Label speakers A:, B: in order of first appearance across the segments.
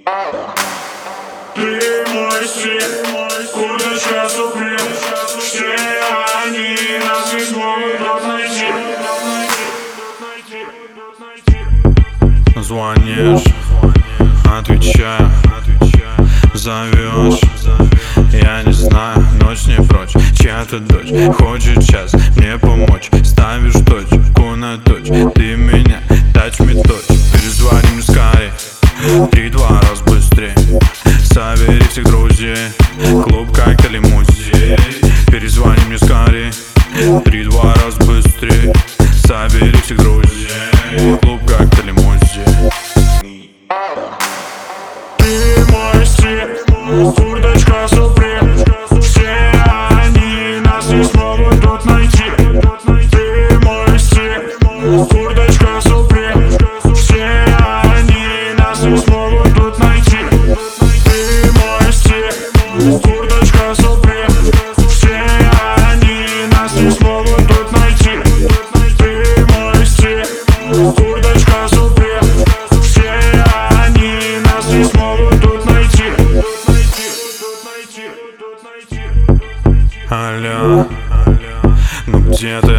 A: Ты мой стиль, курточка Суприм. Все они нас не смогут найти.
B: Звонишь, отвечаю, зовешь. Я не знаю, ночь не прочь. Чья-то дочь хочет сейчас мне помочь. Ставишь точку на точь. Ты меня touch me touch. Перезвоним скорее, 3-2 раз быстрее. Собери всех друзей, клуб как-то лимузин. Перезвони мне скорее, 3-2 раз быстрее. Собери всех друзей, клуб как-то лимузин.
A: Ты мой стиль, курточка Суприм. Все они нас не смогут тут найти. Ты мой стиль, курточка Суприм. Все они нас не смогут тут найти. Ты мой стиль, курточка Суприм. Все они нас не смогут тут найти. Ты мой стиль, курточка Суприм. Все они нас не смогут тут найти.
B: Алло, ну где ты?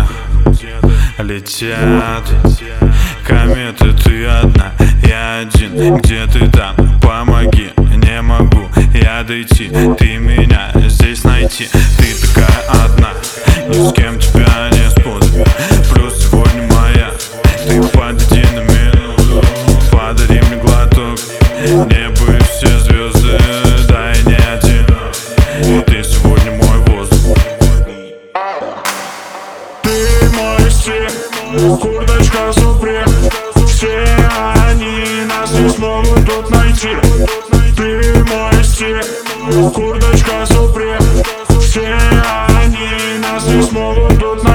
B: Летят кометы, ты одна, я один. Где ты там? Помоги, не могу я дойти. Ты меня здесь найти. Ты такая одна, ни с кем тебя не спутать. Плюс сегодня моя. Ты подойди на минуту, подари мне глоток. Небо и все звезды, да и не одинок. И ты сегодня мой воздух.
A: Ты мой стиль, курточка Суприм. Все они нас не смогут тут найти. Ты мой стиль, курточка Суприм. Все они нас не смогут тут найти.